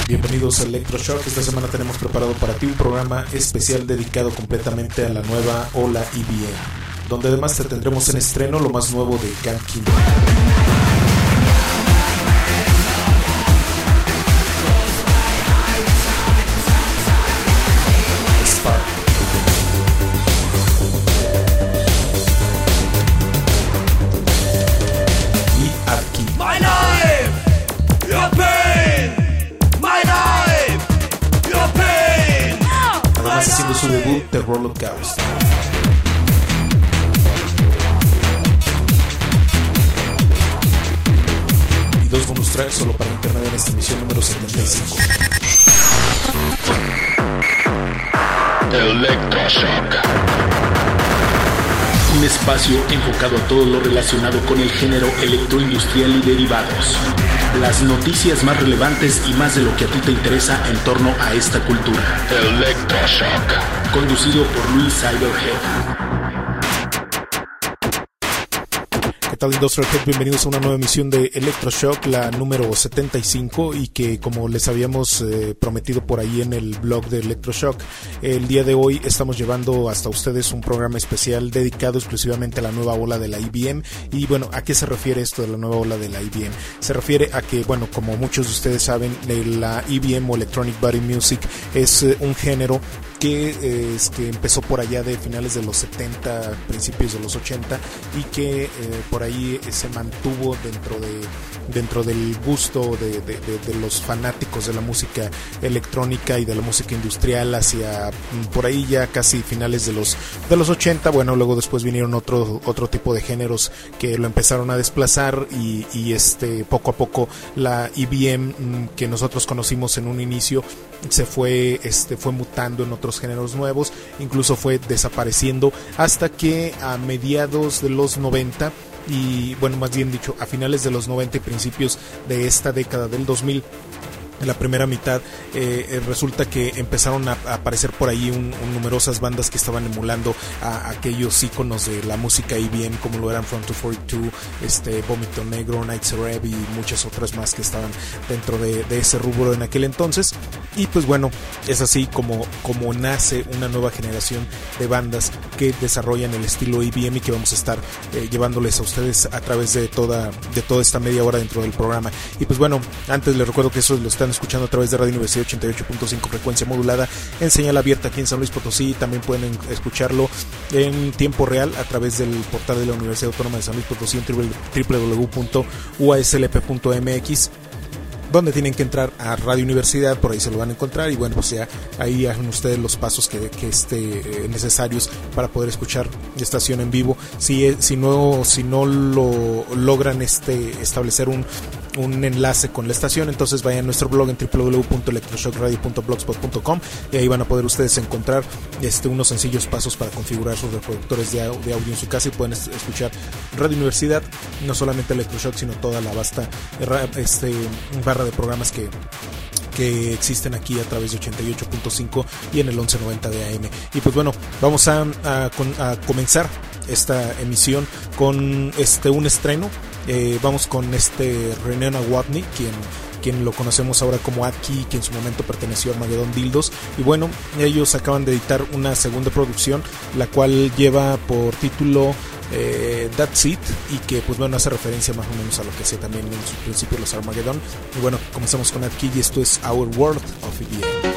Bienvenidos a Electroshock. Esta semana tenemos preparado para ti un programa especial dedicado completamente a la nueva ola EBM, donde además te tendremos en estreno lo más nuevo de Kanki. Haciendo su debut, The Roll of Chaos. Y dos bonus tracks solo para internet en esta emisión número 75. Electroshock. Un espacio enfocado a todo lo relacionado con el género electroindustrial y derivados. Las noticias más relevantes y más de lo que a ti te interesa en torno a esta cultura. Electroshock. Conducido por Luis Cyberhead. ¿Qué tal, Industrial Head? Bienvenidos a una nueva emisión de Electroshock, la número 75, y que, como les habíamos prometido por ahí en el blog de Electroshock, el día de hoy estamos llevando hasta ustedes un programa especial dedicado exclusivamente a la nueva ola de la EBM. Y bueno, ¿a qué se refiere esto de la nueva ola de la EBM? Se refiere a que, bueno, como muchos de ustedes saben, la EBM o Electronic Body Music es un género que empezó por allá de finales de los 70, principios de los 80, y que por ahí se mantuvo dentro del gusto de los fanáticos de la música electrónica y de la música industrial hacia por ahí ya casi finales de los 80. Bueno, luego después vinieron otro tipo de géneros que lo empezaron a desplazar y poco a poco la EBM que nosotros conocimos en un inicio se fue mutando en otros géneros nuevos, incluso fue desapareciendo hasta que a mediados de los 90, y bueno, más bien dicho, a finales de los 90 y principios de esta década del 2000, en la primera mitad, resulta que empezaron a aparecer por ahí numerosas bandas que estaban emulando a aquellos íconos de la música EBM, como lo eran Front 242, Vómito Negro, Nights Rev y muchas otras más que estaban dentro de ese rubro en aquel entonces. Y pues bueno, es así como nace una nueva generación de bandas que desarrollan el estilo EBM y que vamos a estar llevándoles a ustedes a través de toda esta media hora dentro del programa. Y pues bueno, antes les recuerdo que eso lo están escuchando a través de Radio Universidad 88.5 frecuencia modulada en señal abierta aquí en San Luis Potosí. También pueden escucharlo en tiempo real a través del portal de la Universidad Autónoma de San Luis Potosí en www.uaslp.mx, donde tienen que entrar a Radio Universidad, por ahí se lo van a encontrar, y bueno, pues ya ahí hagan ustedes los pasos que necesarios para poder escuchar la estación en vivo. Si no lo logran establecer un enlace con la estación, entonces vayan a nuestro blog en www.electroshockradio.blogspot.com y ahí van a poder ustedes encontrar unos sencillos pasos para configurar sus reproductores de audio en su casa y pueden escuchar Radio Universidad, no solamente Electroshock, sino toda la vasta barra de programas que existen aquí a través de 88.5 y en el 1190 de AM. Y pues bueno, vamos a comenzar esta emisión con un estreno. Vamos con René Nawalny, quien lo conocemos ahora como Atki, que en su momento perteneció a Armageddon Dildos. Y bueno, ellos acaban de editar una segunda producción, la cual lleva por título That's It, y que pues bueno, hace referencia más o menos a lo que hacía también en su principio los Armageddon. Y bueno, comenzamos con Atki y esto es Our World of EBM.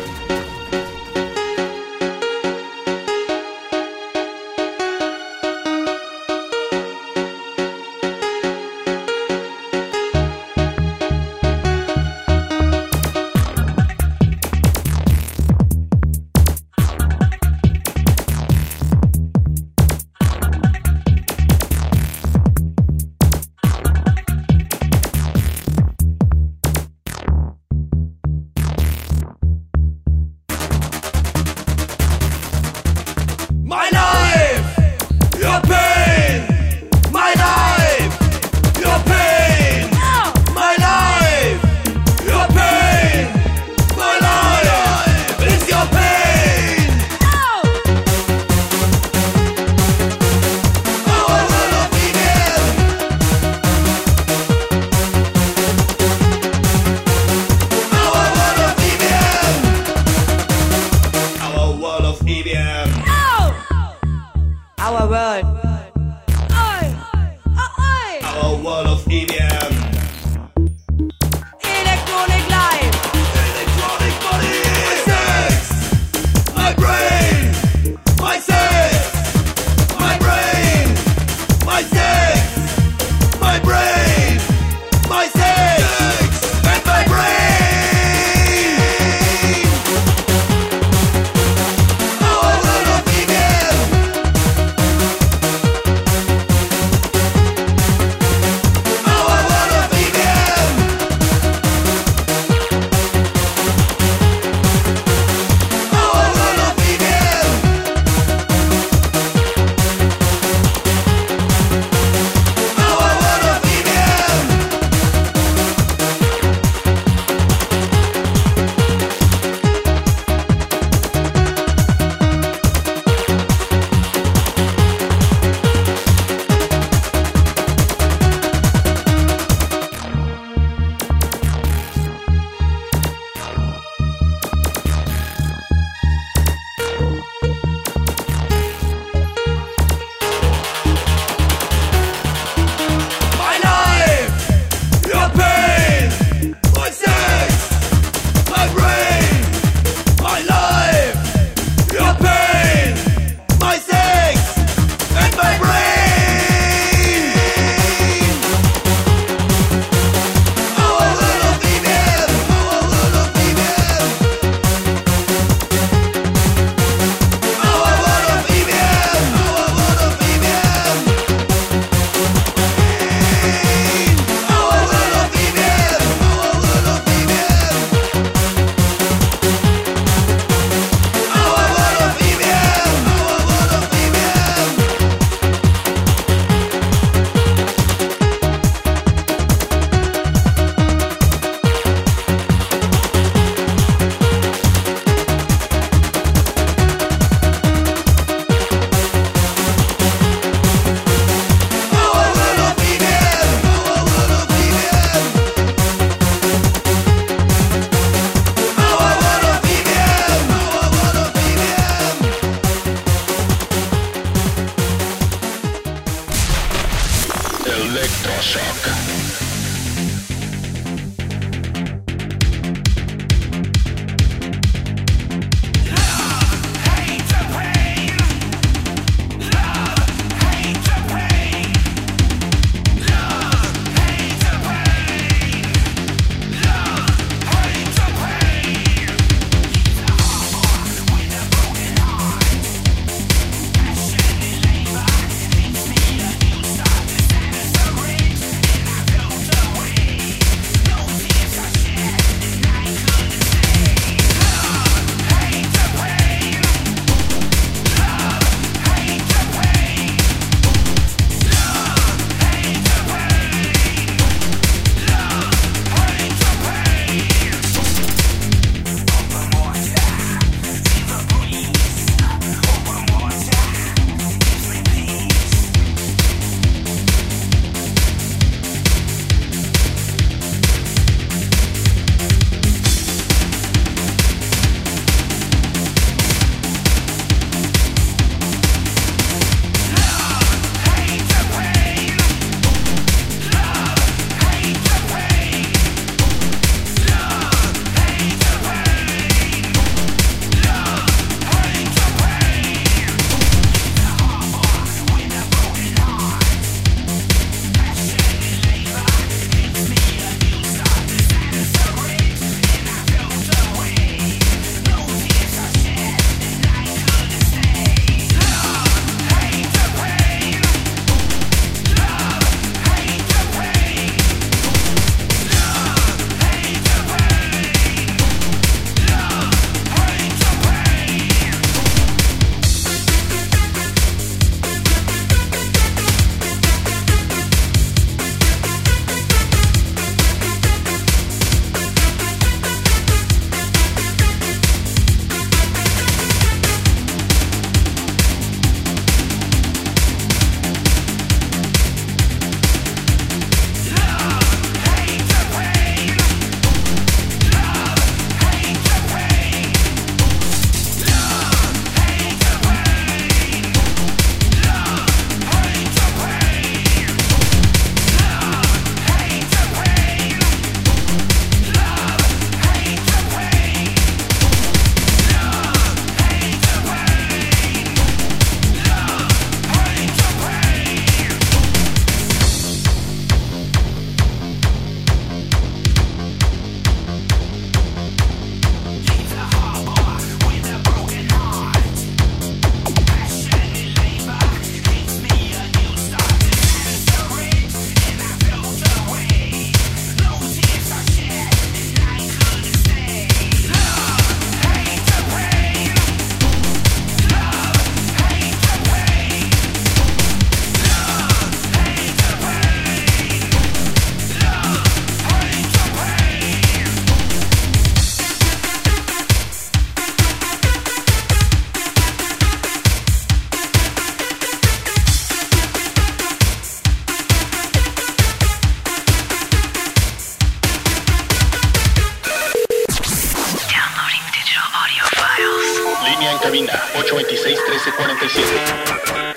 cabina 826-1347.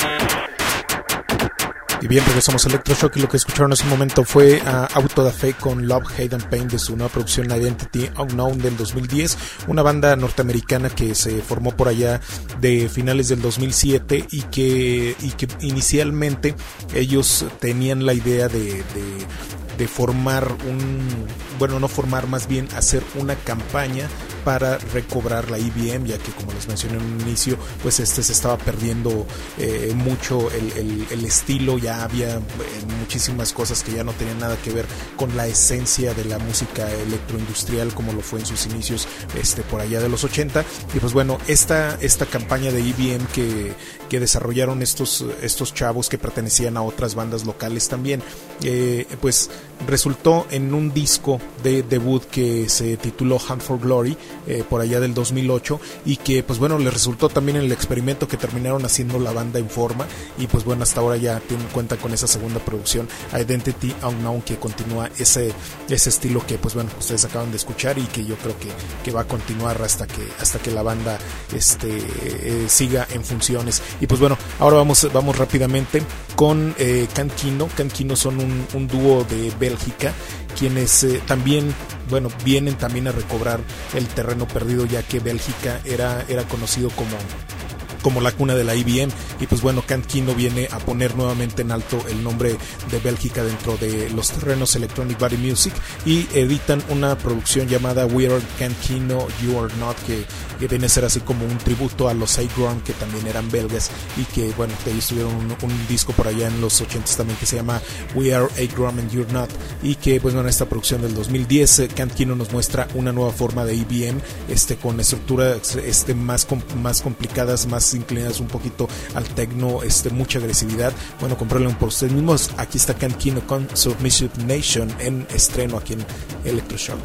Y bien, regresamos a Electroshock y lo que escucharon hace un momento fue a Auto da Fe con Love, Hate and Pain de su nueva producción Identity Unknown del 2010, una banda norteamericana que se formó por allá de finales del 2007 y que inicialmente ellos tenían la idea de formar más bien hacer una campaña para recobrar la IBM, ya que como les mencioné en un inicio, pues se estaba perdiendo mucho el estilo, ya había muchísimas cosas que ya no tenían nada que ver con la esencia de la música electroindustrial como lo fue en sus inicios por allá de los 80, y pues bueno, esta campaña de IBM que desarrollaron estos chavos que pertenecían a otras bandas locales también, pues resultó en un disco de debut que se tituló Hunt for Glory, por allá del 2008, y que pues bueno, les resultó también el experimento que terminaron haciendo la banda en forma, y pues bueno, hasta ahora ya tienen cuenta con esa segunda producción Identity Unknown, que continúa ese estilo que pues bueno, ustedes acaban de escuchar y que yo creo que va a continuar hasta que la banda siga en funciones. Y pues bueno, ahora vamos rápidamente con Can Kino. Can Kino son un dúo de Bélgica, quienes también, bueno, vienen también a recobrar el terreno perdido, ya que Bélgica era conocido como la cuna de la IBM, y pues bueno, Can Kino viene a poner nuevamente en alto el nombre de Bélgica dentro de los terrenos Electronic Body Music, y editan una producción llamada We Are Can Kino, You Are Not, que viene a ser así como un tributo a los A-Grum, que también eran belgas, y que bueno, de ahí tuvieron un disco por allá en los 80s también que se llama We Are A-Grum and You're Not, y que pues bueno, esta producción del 2010, Can Kino nos muestra una nueva forma de IBM, con estructuras más complicadas, más inclinadas un poquito al techno, mucha agresividad. Bueno, comprueben por ustedes mismos. Aquí está Can Kino con Submissive Nation en estreno aquí en Electroshock.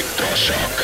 Electroshock.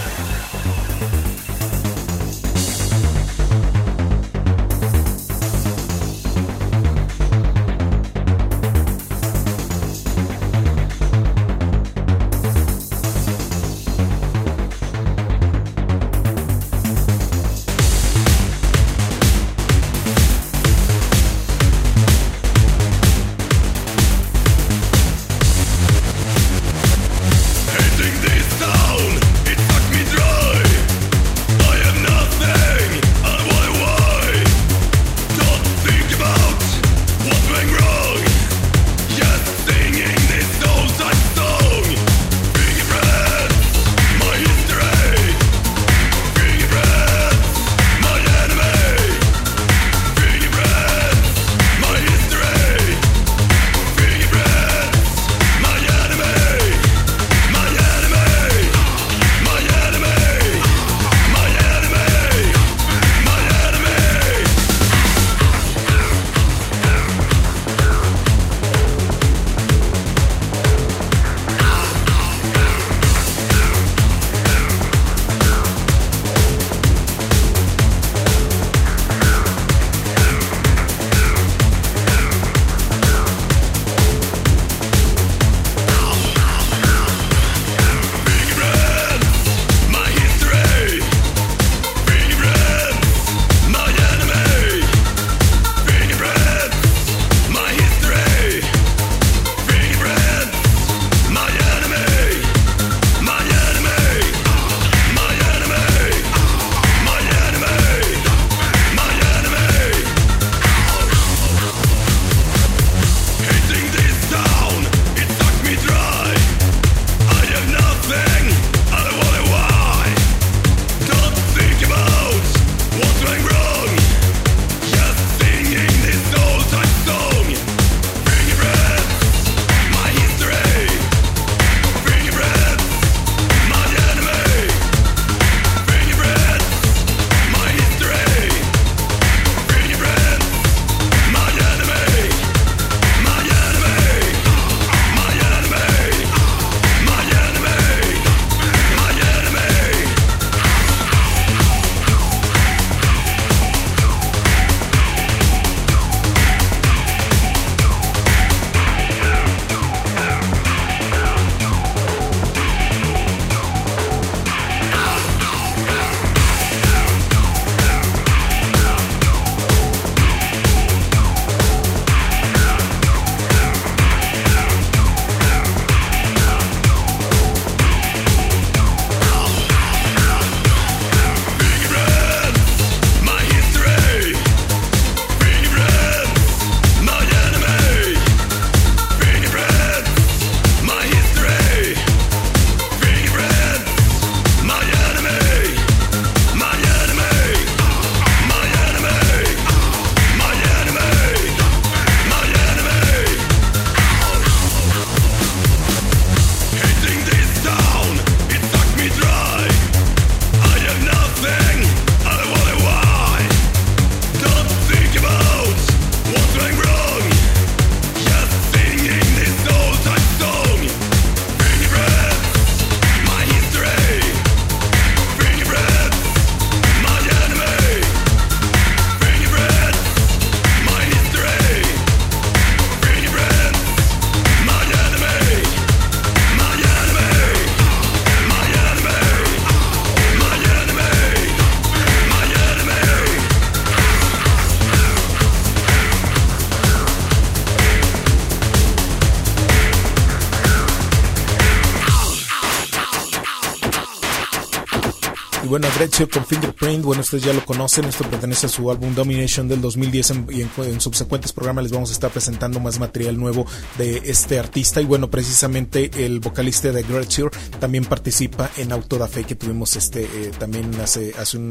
Y bueno, Aggressor con Fingerprint, bueno, ustedes ya lo conocen, esto pertenece a su álbum Domination del 2010 y en subsecuentes programas les vamos a estar presentando más material nuevo de este artista. Y bueno, precisamente el vocalista de Aggressor también participa en Auto da Fe, que tuvimos también hace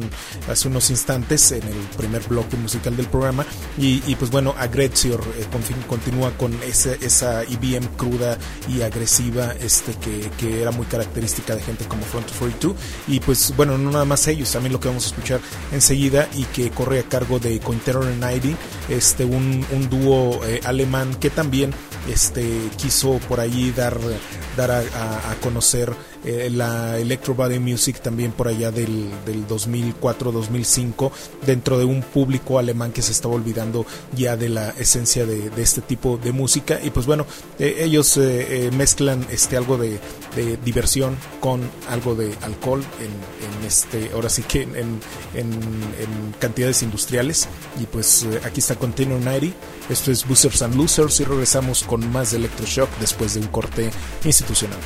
unos instantes en el primer bloque musical del programa. Y pues bueno, Aggressor continúa con esa EBM cruda y agresiva que era muy característica de gente como Front 42. Y pues bueno, no nada más ellos, también lo que vamos a escuchar enseguida y que corre a cargo de Cointerror 90, un dúo alemán que también quiso por ahí dar a conocer la Electro Body Music también por allá del 2004-2005 dentro de un público alemán que se estaba olvidando ya de la esencia de este tipo de música. Y pues bueno, ellos mezclan algo de diversión con algo de alcohol ahora sí que en cantidades industriales. Y pues aquí está Container 90. Esto es Boozers and Losers y regresamos con más de Electroshock después de un corte institucional.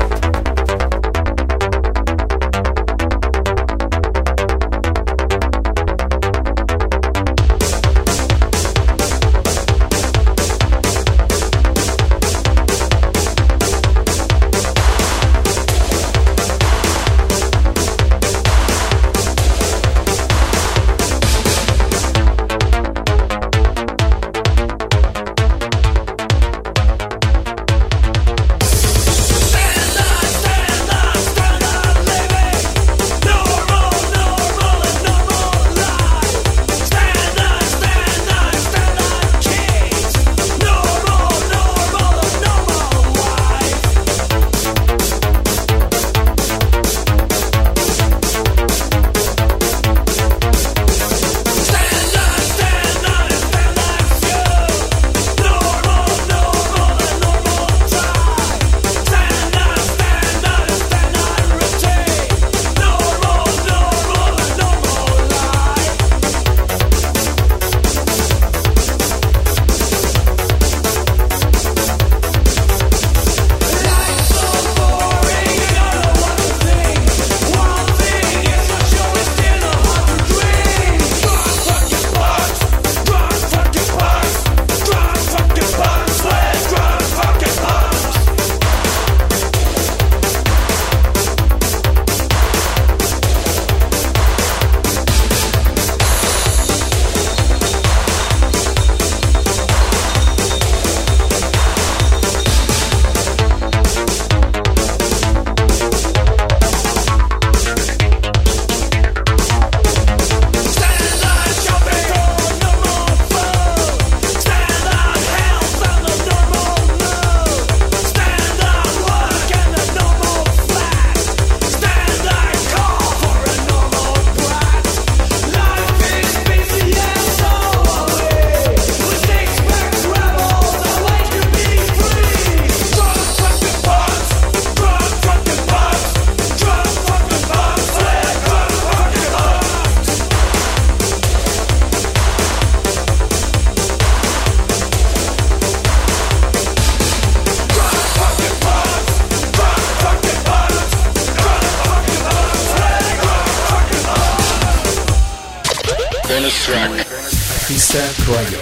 Artista Cryo,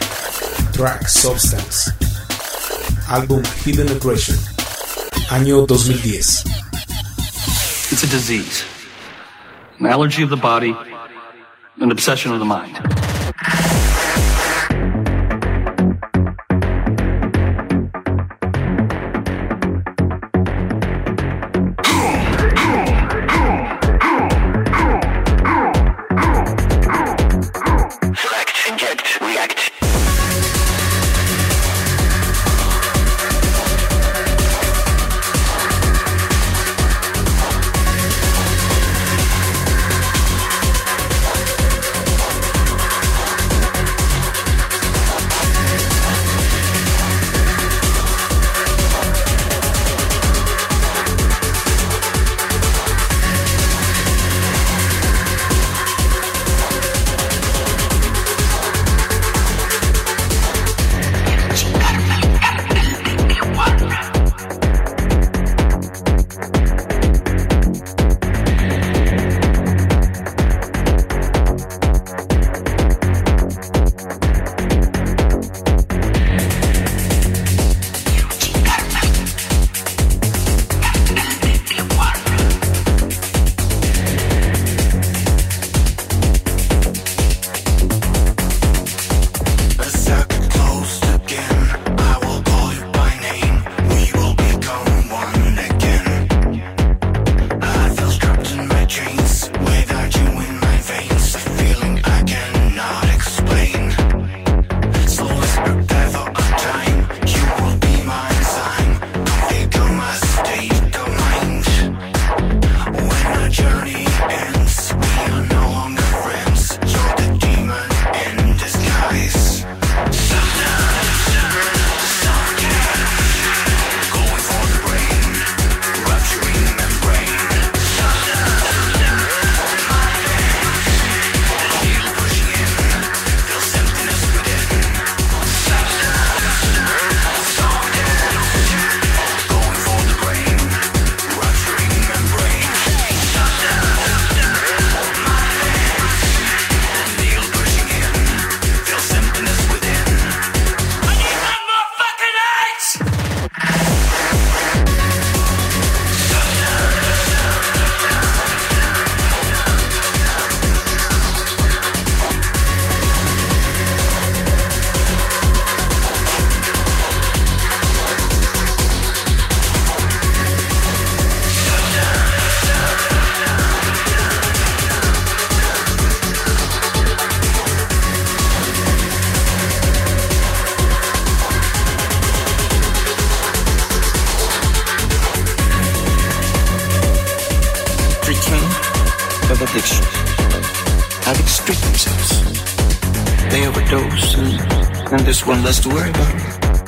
track Substance, álbum Hidden Aggression, año 2010. It's a disease, an allergy of the body, an obsession of the mind. addiction. Addicts treat themselves. They overdose, and there's one less to worry about.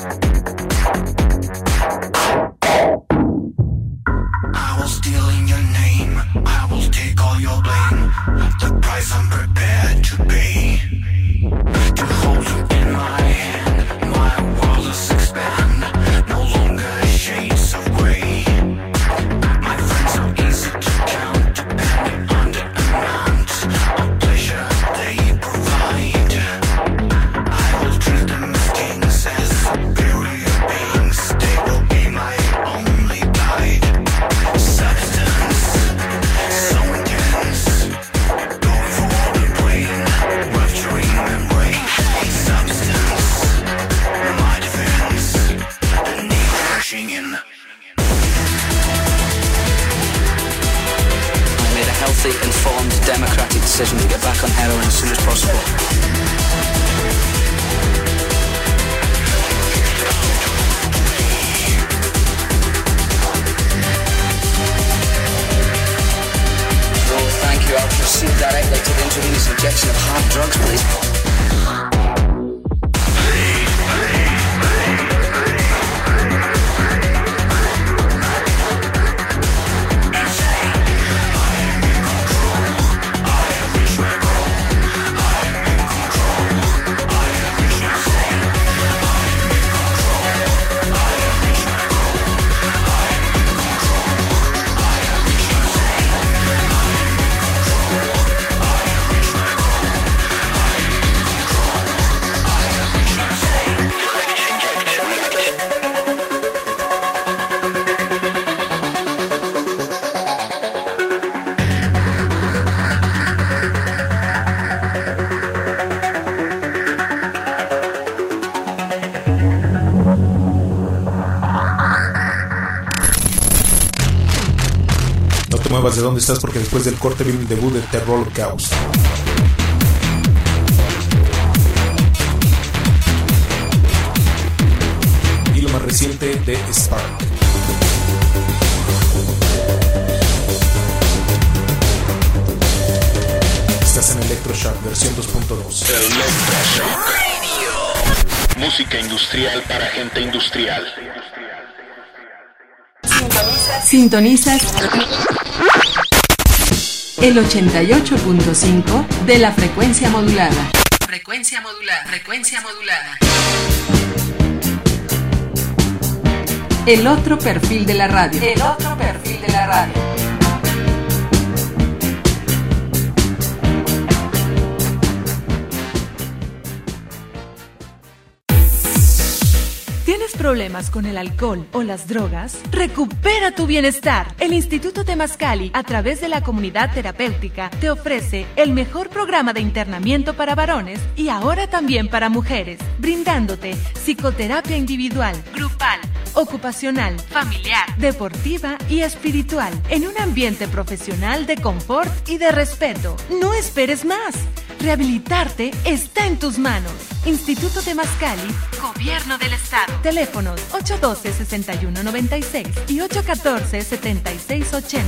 I will steal in your name. I will take all your blame. The price I'm prepared to pay. To hold you in my hand, my world is expand. No longer shades of gray. My friends are easy to count, depending on the amount of pleasure they provide. I will treat them as kings, as superior beings. They will be my only guide. Substance, so intense, going for all the brain, rupturing membrane. Substance, my defense, the need rushing in. I made a healthy, informed, democratic decision to get back on heroin as soon as possible. Oh, thank you. I'll proceed directly to the intravenous injection of hard drugs, please. De dónde estás, porque después del corte viene el debut de Terror Chaos. Y lo más reciente de Spark. Estás en Electroshock versión 2.2. Electroshock. Música industrial para gente industrial. Sintonizas el 88.5 de la frecuencia modulada. Frecuencia modulada. Frecuencia modulada. El otro perfil de la radio. El otro perfil de la radio. ¿Tienes problemas con el alcohol o las drogas? ¡Recupera tu bienestar! El Instituto Temazcali, a través de la comunidad terapéutica, te ofrece el mejor programa de internamiento para varones y ahora también para mujeres, brindándote psicoterapia individual, grupal, ocupacional, familiar, deportiva y espiritual, en un ambiente profesional de confort y de respeto. ¡No esperes más! Rehabilitarte está en tus manos. Instituto Temazcali, Gobierno del Estado. Teléfonos 812-6196 y 814-7680.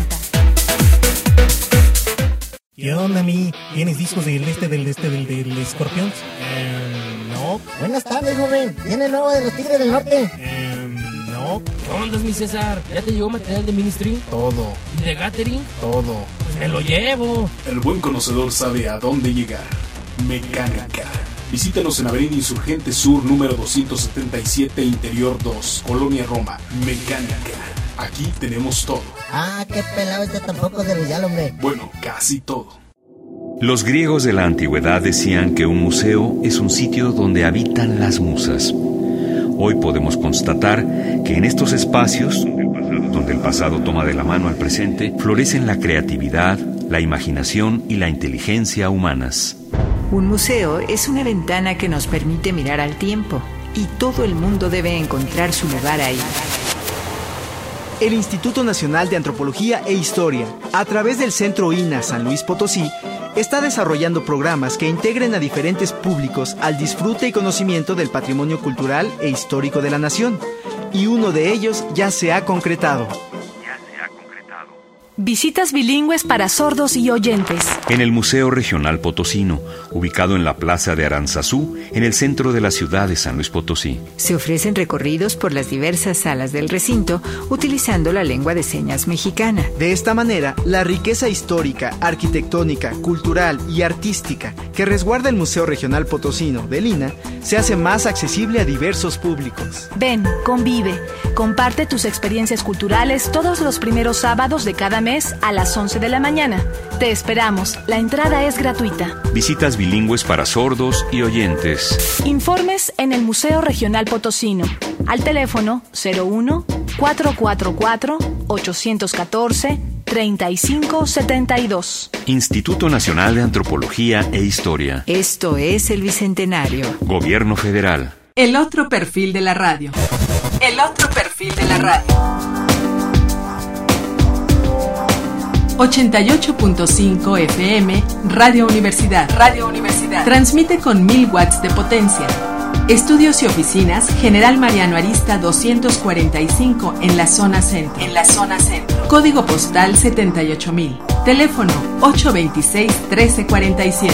¿Qué onda, mi? ¿Tienes discos del Scorpions? No. Buenas tardes, joven. ¿Tiene el nuevo de los Tigres del Norte? No. ¿Qué onda, mi César? ¿Ya te llegó material de Ministry? Todo. ¿Y de Gathering? Todo. Pues me lo llevo. El buen conocedor sabe a dónde llegar. Mecánica. Visítanos en Avenida Insurgente Sur, número 277, Interior 2, Colonia Roma. Mecánica. Aquí tenemos todo. Ah, qué pelado, este tampoco de Villal, hombre. Bueno, casi todo. Los griegos de la antigüedad decían que un museo es un sitio donde habitan las musas. Hoy podemos constatar que en estos espacios, donde el pasado toma de la mano al presente, florecen la creatividad, la imaginación y la inteligencia humanas. Un museo es una ventana que nos permite mirar al tiempo, y todo el mundo debe encontrar su lugar ahí. El Instituto Nacional de Antropología e Historia, a través del Centro INA San Luis Potosí, está desarrollando programas que integren a diferentes públicos al disfrute y conocimiento del patrimonio cultural e histórico de la nación, y uno de ellos ya se ha concretado. Visitas bilingües para sordos y oyentes. En el Museo Regional Potosino, ubicado en la Plaza de Aranzazú, en el centro de la ciudad de San Luis Potosí. Se ofrecen recorridos por las diversas salas del recinto utilizando la lengua de señas mexicana. De esta manera, la riqueza histórica, arquitectónica, cultural y artística que resguarda el Museo Regional Potosino de Lina se hace más accesible a diversos públicos. Ven, convive, comparte tus experiencias culturales todos los primeros sábados de cada mes a las 11 de la mañana. Te esperamos, la entrada es gratuita. Visitas bilingües para sordos y oyentes. Informes en el Museo Regional Potosino, al teléfono 01-444-814-3572. Instituto Nacional de Antropología e Historia. Esto es el Bicentenario. Gobierno Federal. El otro perfil de la radio. El otro perfil de la radio. 88.5 FM, Radio Universidad. Radio Universidad. Transmite con 1000 watts de potencia. Estudios y oficinas, General Mariano Arista 245 en la zona centro. Código postal 78000. Teléfono 826-1347.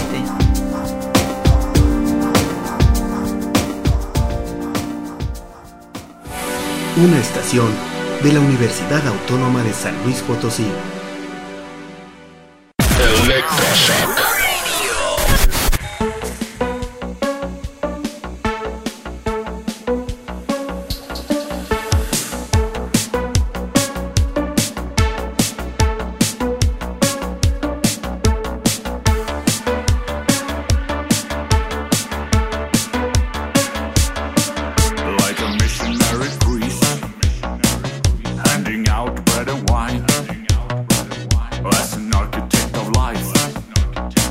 Una estación de la Universidad Autónoma de San Luis Potosí. Electroshock. As an architect of life,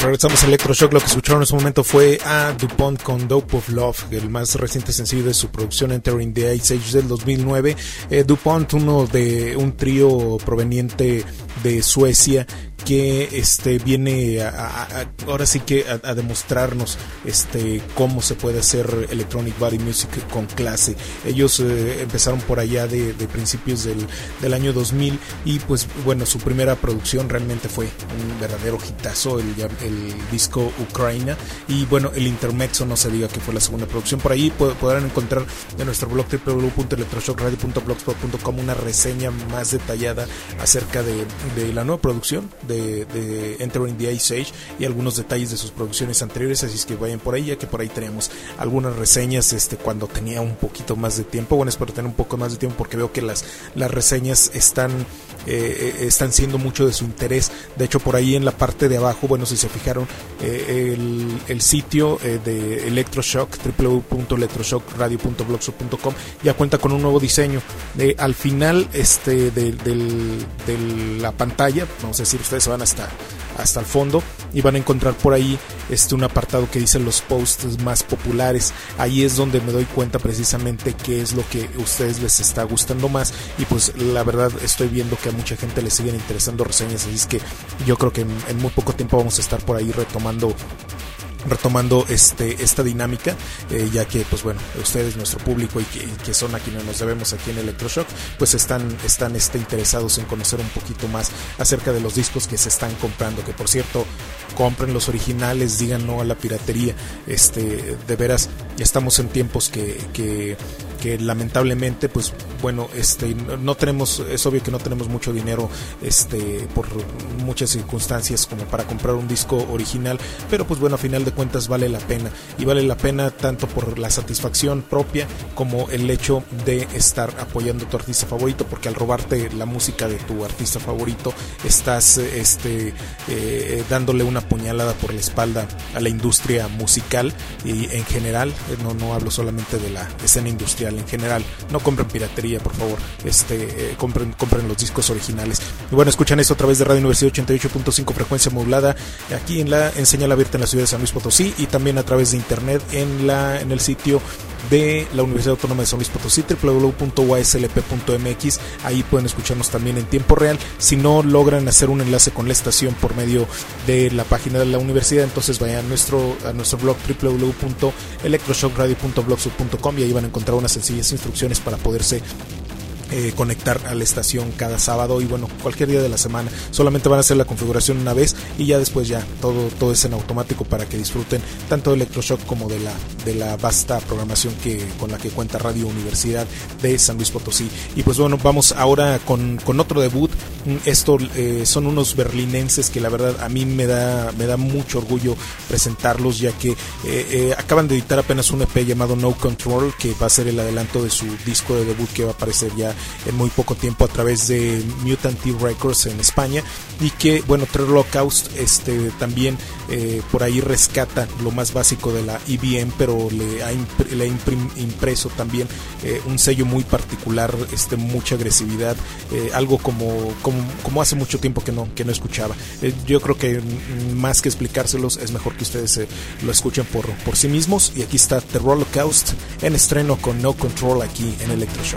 Regresamos a Electroshock. Lo que escucharon en ese momento fue a DuPont con Dope of Love, el más reciente sencillo de su producción Entering the Ice Age del 2009. DuPont, uno de un trío proveniente de Suecia, que viene ahora sí que a demostrarnos cómo se puede hacer electronic body music con clase. Ellos empezaron por allá de principios del año 2000 y pues bueno, su primera producción realmente fue un verdadero hitazo, el disco Ucraina, y bueno, el intermezzo no se diga que fue la segunda producción. Por ahí podrán encontrar en nuestro blog www.electroshockradio.blogspot.com una reseña más detallada acerca de la nueva producción de Entering the Ice Age y algunos detalles de sus producciones anteriores, así es que vayan por ahí, ya que por ahí teníamos algunas reseñas cuando tenía un poquito más de tiempo. Bueno, espero tener un poco más de tiempo porque veo que las reseñas están siendo mucho de su interés. De hecho, por ahí en la parte de abajo, bueno, si se fijaron, el sitio de Electroshock, www.electroshockradio.blogspot.com, ya cuenta con un nuevo diseño. Al final de la pantalla, vamos a decir, ustedes se van hasta el fondo y van a encontrar por ahí un apartado que dice los posts más populares. Ahí es donde me doy cuenta precisamente qué es lo que a ustedes les está gustando más, y pues la verdad estoy viendo que a mucha gente le siguen interesando reseñas, así es que yo creo que en muy poco tiempo vamos a estar por ahí retomando esta dinámica, ya que pues bueno, ustedes, nuestro público, y que son a quienes nos debemos aquí en Electroshock, pues están interesados en conocer un poquito más acerca de los discos que se están comprando, que por cierto, compren los originales, digan no a la piratería. De veras, estamos en tiempos que lamentablemente pues bueno, no tenemos, es obvio que no tenemos mucho dinero por muchas circunstancias como para comprar un disco original, pero pues bueno, a final de cuentas vale la pena, y vale la pena tanto por la satisfacción propia como el hecho de estar apoyando a tu artista favorito, porque al robarte la música de tu artista favorito estás dándole una puñalada por la espalda a la industria musical y en general. No hablo solamente de la escena industrial, en general. No compren piratería, por favor. Compren los discos originales. Y bueno, escuchan esto a través de Radio Universidad 88.5 frecuencia modulada, aquí en señal abierta en la ciudad de San Luis Potosí, y también a través de internet en el sitio de la Universidad Autónoma de San Luis Potosí, www.uslp.mx. Ahí pueden escucharnos también en tiempo real. Si no logran hacer un enlace con la estación por medio de la página de la universidad, entonces vayan a nuestro blog www.electroshockradio.blogspot.com, y ahí van a encontrar unas sencillas instrucciones para poderse conectar a la estación cada sábado, y bueno, cualquier día de la semana. Solamente van a hacer la configuración una vez y ya después ya todo es en automático para que disfruten tanto de Electroshock como de la vasta programación con la que cuenta Radio Universidad de San Luis Potosí. Y pues bueno, vamos ahora con otro debut. Esto son unos berlinenses que la verdad a mí me da mucho orgullo presentarlos, ya que acaban de editar apenas un EP llamado No Control, que va a ser el adelanto de su disco de debut, que va a aparecer ya en muy poco tiempo a través de Mutant T Records en España, y que bueno, Trelocust también por ahí rescata lo más básico de la EBM, pero le ha impreso también un sello muy particular, mucha agresividad, algo como hace mucho tiempo que no escuchaba. Yo creo que más que explicárselos es mejor que ustedes lo escuchen por sí mismos, y aquí está Trelocust en estreno con No Control aquí en Electroshock.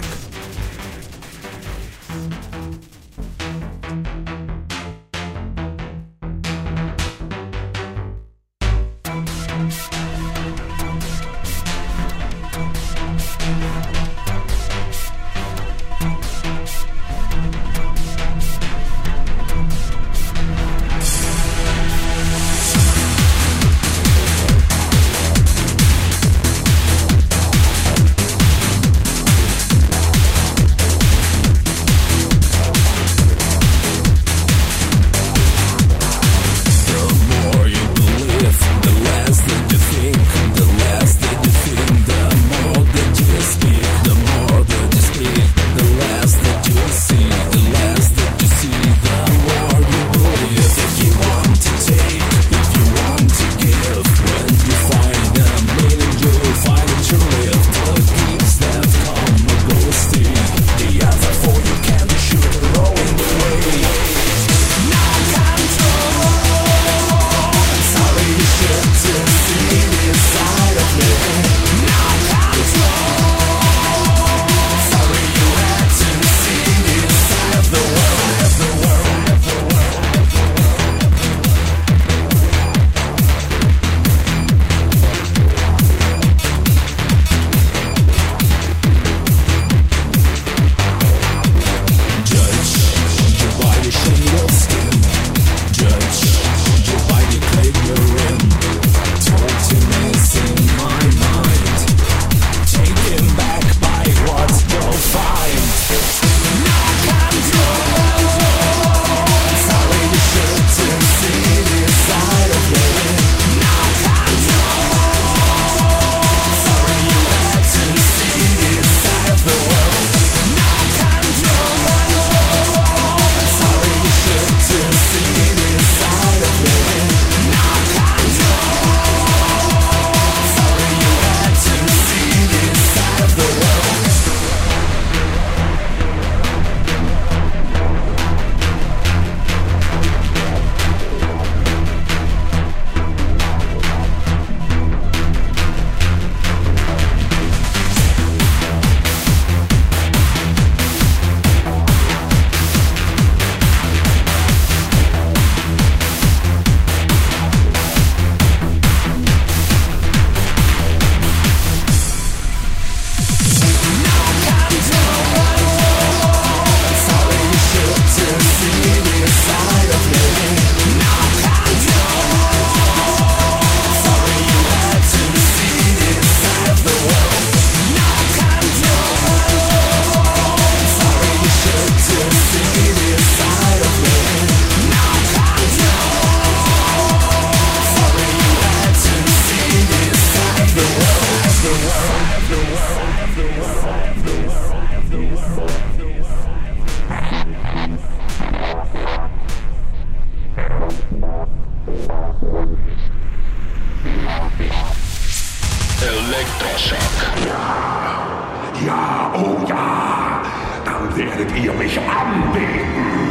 Elektroschock. Ja, oh ja, dann werdet ihr mich anbeten.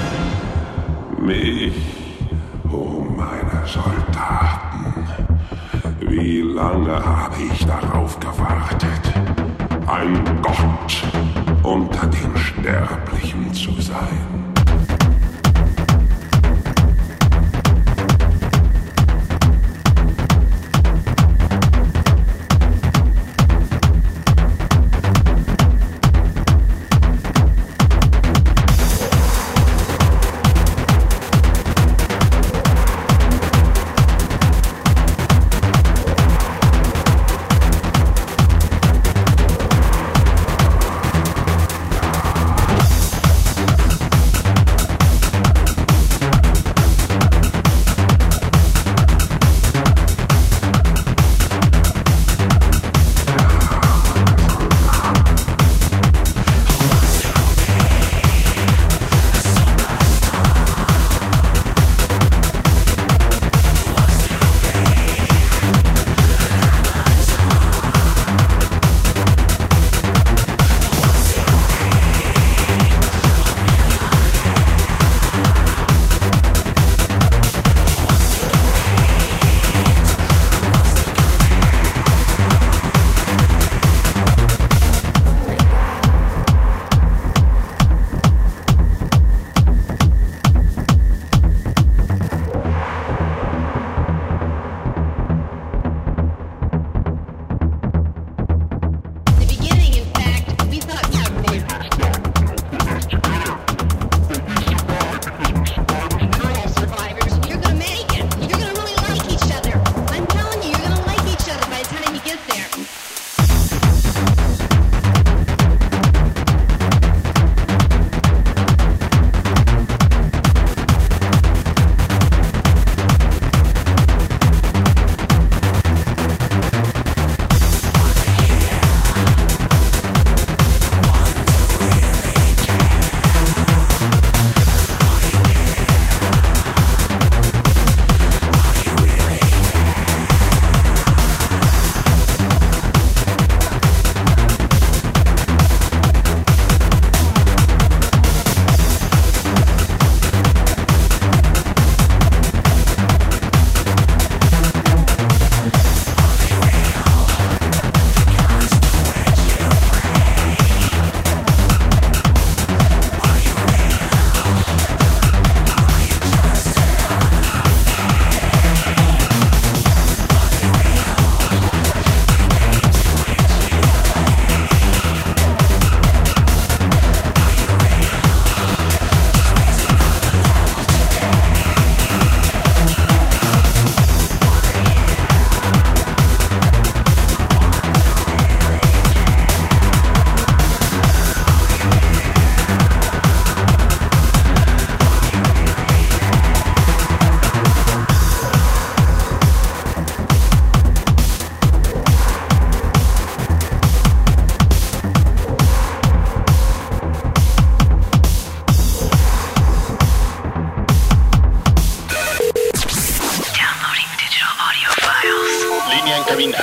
Mich, oh meine Soldaten, wie lange habe ich darauf gewartet, ein Gott unter den Sterblichen zu sein. cabina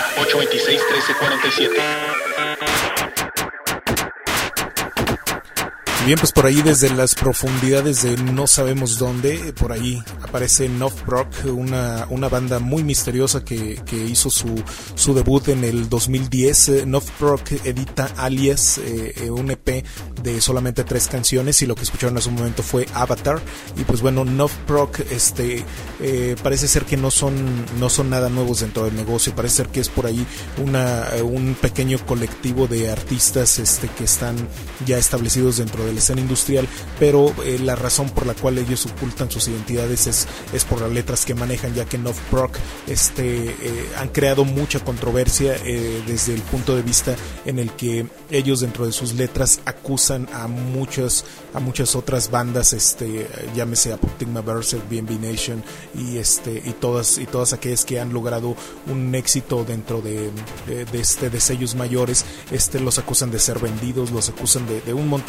826-1347. Bien, pues por ahí desde las profundidades de no sabemos dónde, por ahí aparece Novbrock, una banda muy misteriosa que hizo su debut en el 2010. Novbrock edita Alias, un EP de solamente 3 canciones, y lo que escucharon hace un momento fue Avatar. Y pues bueno, Novbrock parece ser que no son nada nuevos dentro del negocio. Parece ser que es por ahí un pequeño colectivo de artistas que están ya establecidos dentro de la escena industrial, pero la razón por la cual ellos ocultan sus identidades es por las letras que manejan, ya que Novbrock han creado mucha controversia desde el punto de vista en el que ellos dentro de sus letras acusan a muchas otras bandas, llámese Apophthegma, Berserk, B&B Nation y todas aquellas que han logrado un éxito dentro de sellos mayores. Los acusan de ser vendidos, los acusan de un montón de cosas.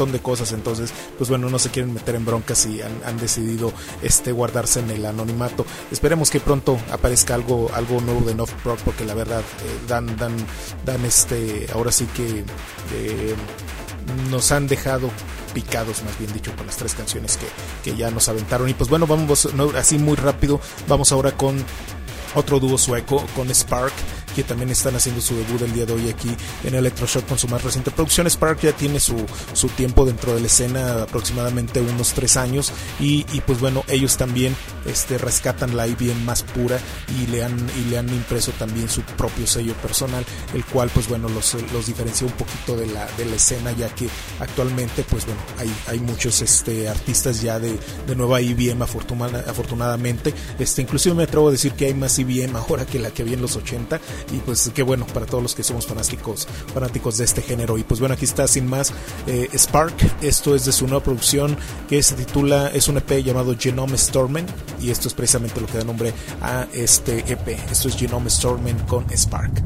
artistas, entonces pues bueno, no se quieren meter en broncas y han decidido guardarse en el anonimato. Esperemos que pronto aparezca algo nuevo de North Rock, porque la verdad dan ahora sí que nos han dejado picados, más bien dicho, con las 3 canciones que ya nos aventaron. Y pues bueno, vamos así muy rápido, vamos ahora con otro dúo sueco, con Spark, que también están haciendo su debut el día de hoy aquí en Electroshock con su más reciente producción. Spark ya tiene su tiempo dentro de la escena, aproximadamente unos 3 años, y pues bueno, ellos también rescatan la IBM más pura y le han impreso también su propio sello personal, el cual pues bueno los diferencia un poquito de la escena, ya que actualmente pues bueno hay muchos artistas ya de nueva IBM, afortunadamente. Inclusive me atrevo a decir que hay más IBM ahora que la que había en los 80, y pues qué bueno para todos los que somos fanáticos de este género. Y pues bueno, aquí está sin más Spark. Esto es de su nueva producción que se titula, es un EP llamado Genome Stormen, y esto es precisamente lo que da nombre a este EP. Esto es Genome Stormen con Spark.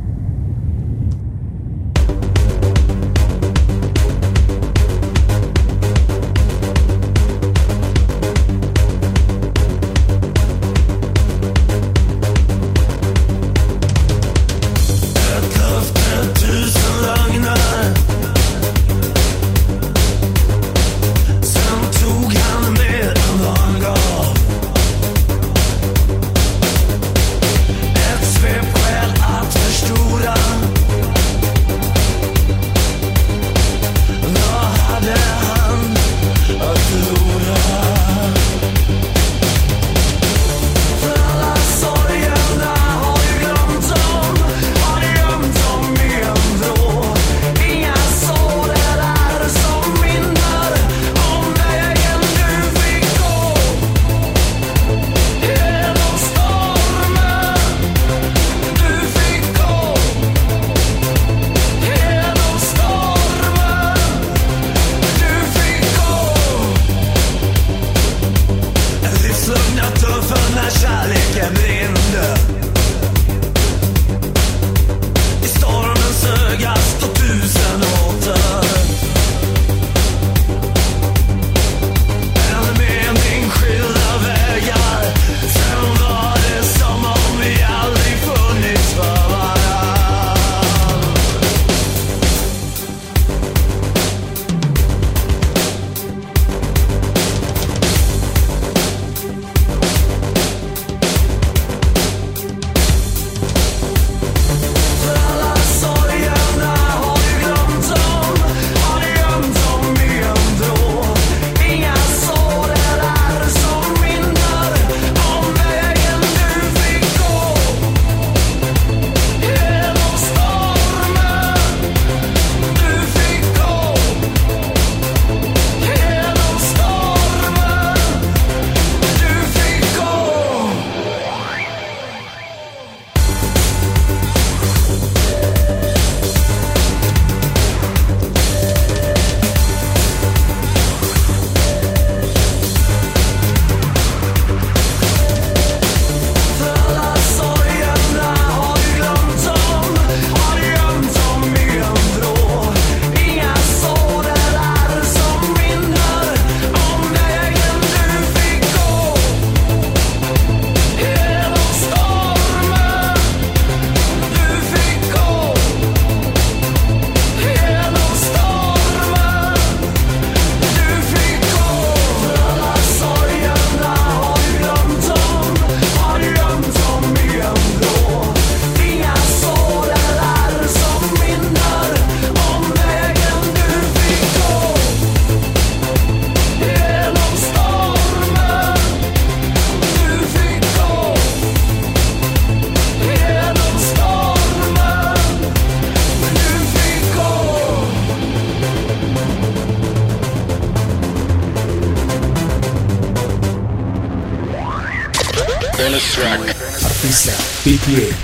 Bonus track. Artista PPA.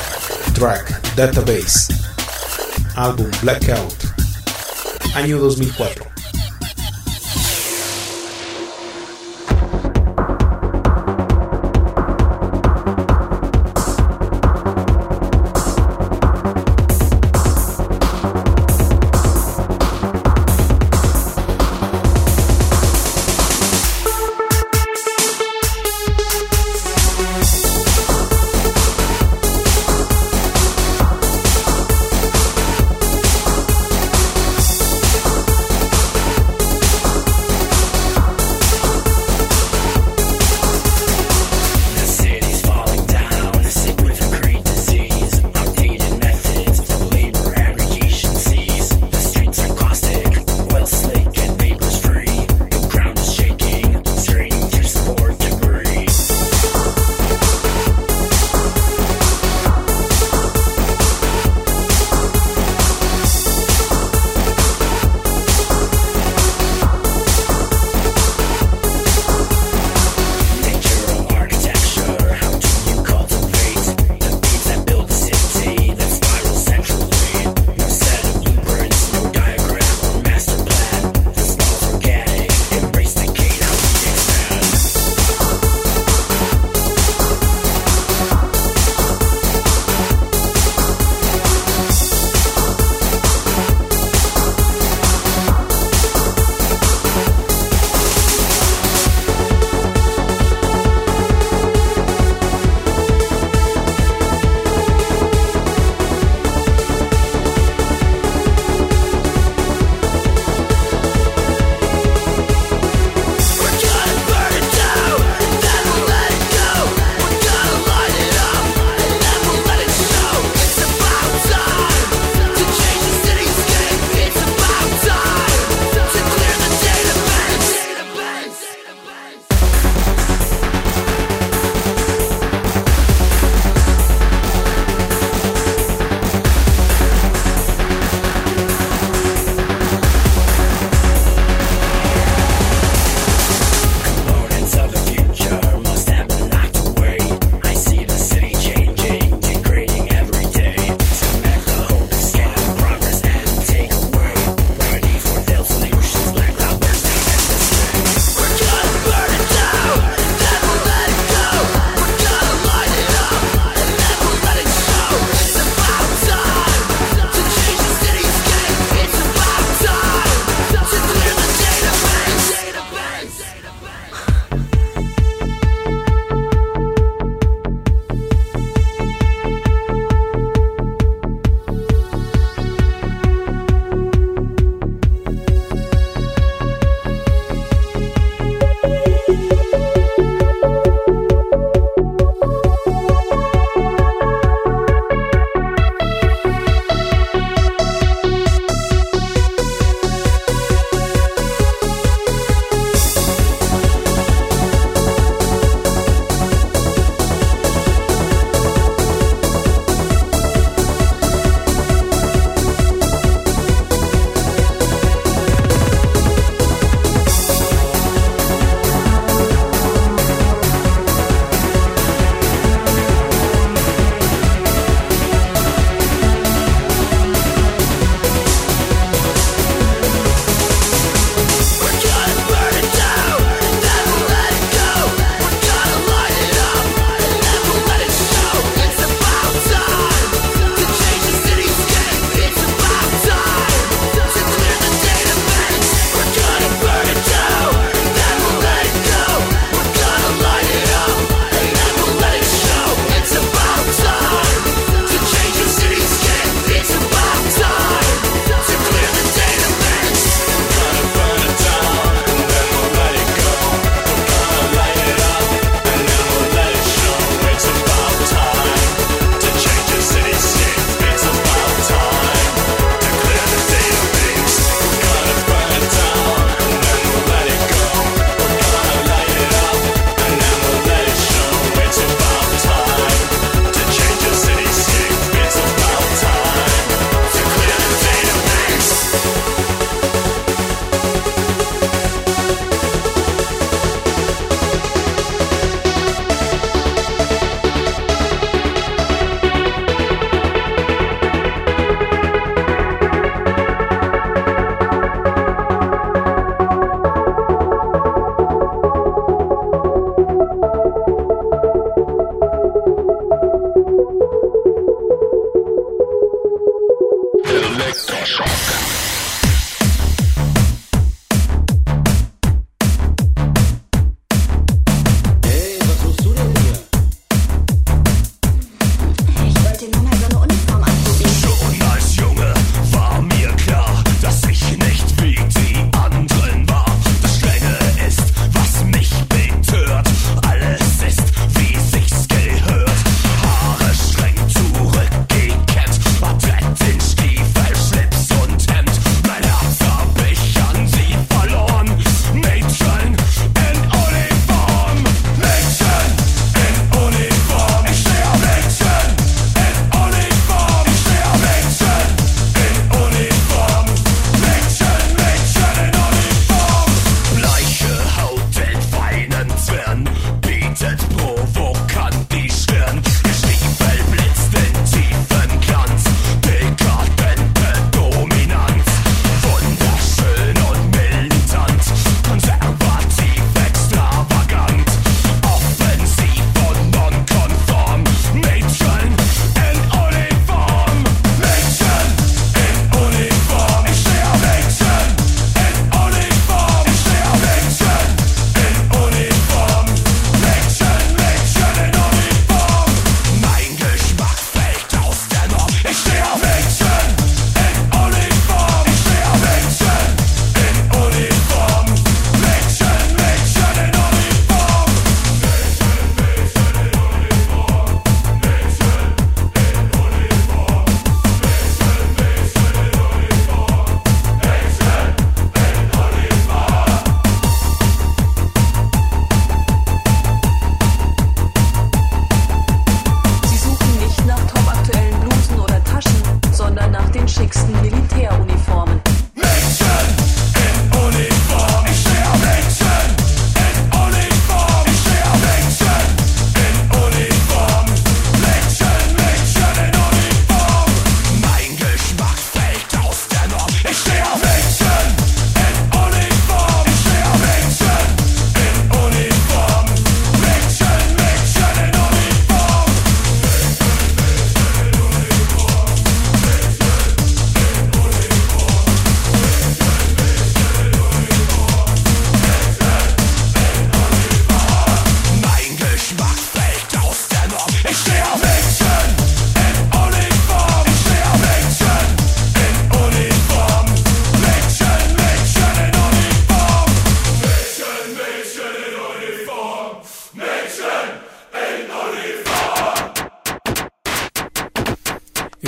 Track Database. Álbum Blackout. Año 2004.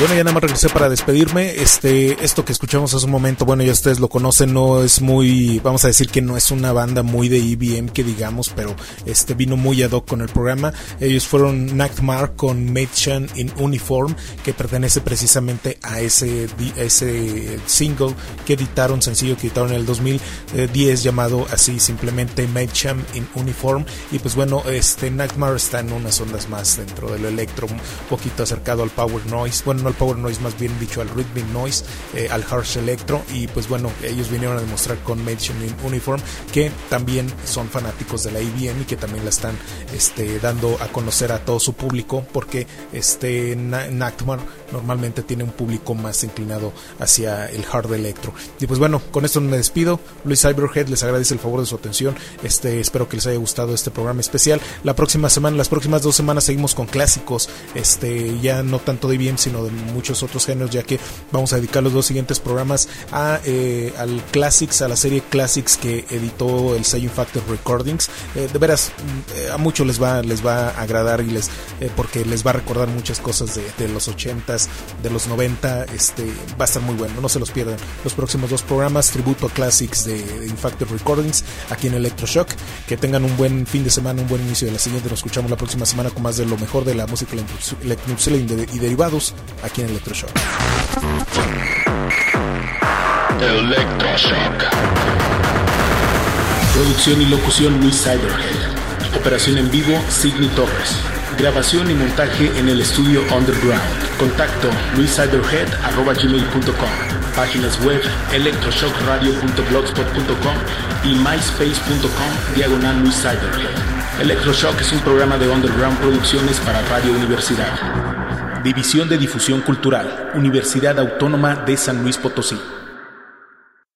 Bueno, ya nada más regresé para despedirme. Esto que escuchamos hace un momento, bueno, ya ustedes lo conocen, no es muy, vamos a decir que no es una banda muy de EBM que digamos, pero vino muy ad hoc con el programa. Ellos fueron Nightmare con Mädchen in Uniform, que pertenece precisamente a ese single que editaron, sencillo que editaron en el 2010, llamado así simplemente Mädchen in Uniform. Y pues bueno, Nightmare está en unas ondas más dentro del electro, un poquito acercado al power noise, bueno, no al power noise, más bien dicho al rhythmic noise, al harsh electro. Y pues bueno, ellos vinieron a demostrar con Mädchen in Uniform que también son fanáticos de la EBM y que también la están dando a conocer a todo su público, porque Nightmare normalmente tiene un público más inclinado hacia el hard electro. Y pues bueno, con esto me despido. Luis Cyberhead les agradece el favor de su atención. Espero que les haya gustado este programa especial. Las próximas 2 semanas seguimos con clásicos, ya no tanto de IBM sino de muchos otros géneros, ya que vamos a dedicar los 2 siguientes programas al Classics, a la serie Classics que editó el sello Infacted Recordings. De veras, a muchos les va a agradar y porque les va a recordar muchas cosas de los 80s, de los 90. Va a estar muy bueno, no se los pierdan. Los próximos 2 programas, tributo a Classics de Infacted Recordings aquí en Electroshock. Que tengan un buen fin de semana, un buen inicio de la siguiente. Nos escuchamos la próxima semana con más de lo mejor de la música electroindustrial y derivados aquí en Electroshock. Electroshock. Producción y locución Luis Cyberhead. Operación en vivo Sidney Torres. Grabación y montaje en el estudio Underground. Contacto luiscyberhead@gmail.com. Páginas web electroshockradio.blogspot.com y myspace.com/Luis Cyberhead. Electroshock es un programa de Underground Producciones para Radio Universidad. División de Difusión Cultural, Universidad Autónoma de San Luis Potosí.